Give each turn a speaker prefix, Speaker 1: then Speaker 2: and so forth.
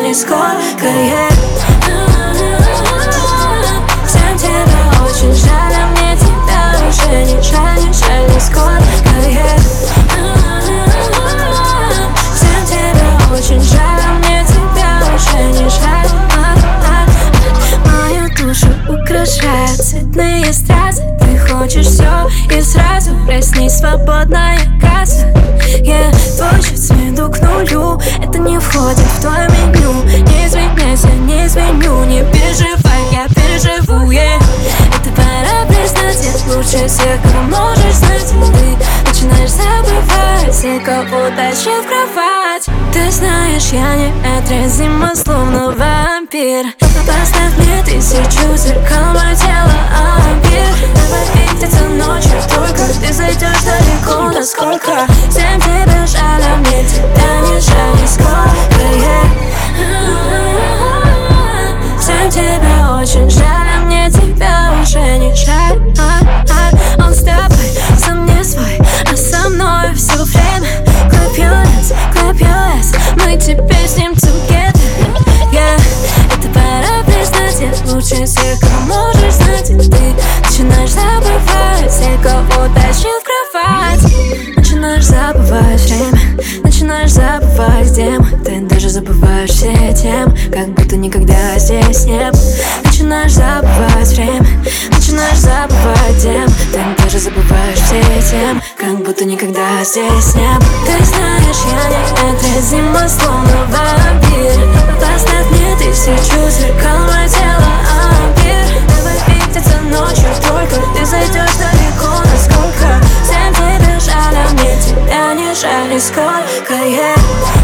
Speaker 1: жаль, сколько я. Всем тебя очень жаль, а мне тебя уже не жаль, не жаль, сколько я. Всем тебя очень жаль, а мне тебя уже не жаль. Мою душу украшают цветные стразы. Ты хочешь все и сразу, проснись, свободная касса. Твой счет сведу к нулю, это не входит в твое меню. Не извиняйся, не изменю, не переживай, я переживу, Это пора признать, я лучше всех, кого можешь знать. Ты начинаешь забывать, и кого тащил в кровать. Ты знаешь, я неотразима, словно вампир. Поставь мне 1000 зеркал, мое тело ампир. Давай видеться ночью, только ты зайдешь далеко, насколько. Всем тебя жаль, а мне тебя не жаль, сколько я. Всем тебя очень жаль, а мне тебя уже не жаль. Он с тобой, сам не свой, а со мной все время. Clap your ass, мы теперь с ним together. Это пора признать, я лучше всех, кого можешь знать. Ты начинаешь забывать всех, кого тащил в кровать. Начинаешь забывать время, начинаешь забывать, где мы. Ты даже забываешь все темы, как будто никогда здесь не был. Начинаешь забывать время, начинаешь забывать, где мы. Ты даже забываешь все темы, как будто никогда здесь не был. Ты знаешь, я неотразима, словно вампир. Поставь мне 1000 зеркал, мое тело ампир. Давай видеться ночью, только ты зайдешь далеко, насколько. Всем тебя жаль, а мне тебя не жаль, сколько я.